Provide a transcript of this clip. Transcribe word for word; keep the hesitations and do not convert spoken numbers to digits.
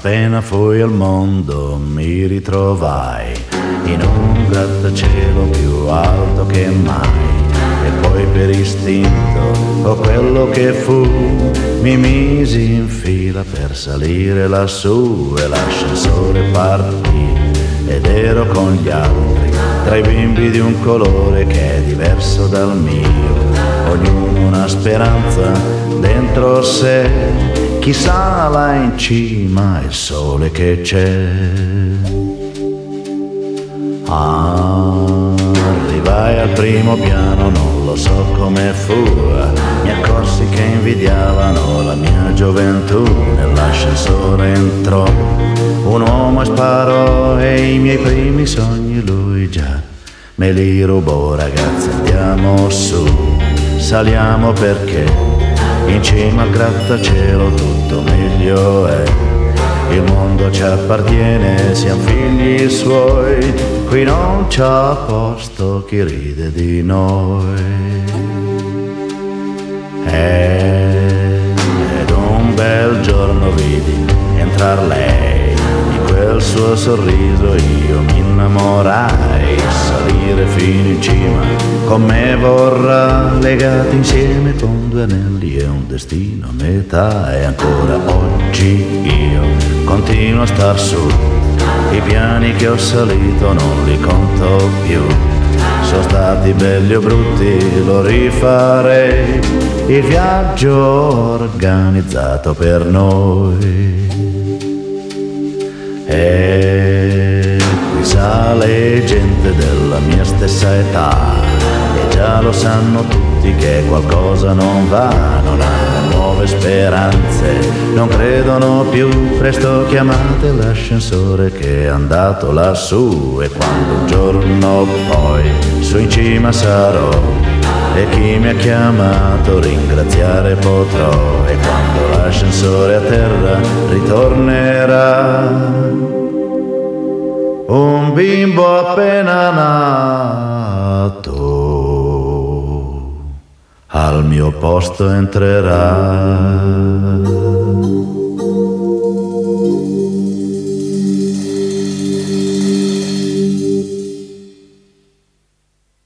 appena fui al mondo mi ritrovai in un grattacielo più alto che mai. E poi per istinto, o quello che fu, mi misi in fila per salire lassù e l'ascensore partì ed ero con gli altri, tra i bimbi di un colore che è diverso dal mio, ognuno una speranza dentro sé, chissà là in cima il sole che c'è. Arrivai al primo piano, non lo so come fu, mi accorsi che invidiavano la mia gioventù. Nell'ascensore entrò un uomo e sparò e i miei primi sogni lui già me li rubò. Ragazzi, andiamo su, saliamo perché in cima al grattacielo tutto meglio è. Il mondo ci appartiene, siamo figli suoi, qui non c'ha posto chi ride di noi. Ed un bel giorno vidi entrar lei, di quel suo sorriso io mi innamorai. Salire fino in cima con me vorrà, legati insieme con due anelli e un destino a metà. E ancora oggi io continuo a star su, i piani che ho salito non li conto più. Sono stati belli o brutti, lo rifarei, il viaggio organizzato per noi. E qui sale gente della mia stessa età e già lo sanno tutti che qualcosa non va, non hanno nuove speranze, non credono più. Presto chiamate l'ascensore che è andato lassù, e quando un giorno poi su in cima sarò e chi mi ha chiamato ringraziare potrò. E quando l'ascensore a terra ritornerà, un bimbo appena nato al mio posto entrerà.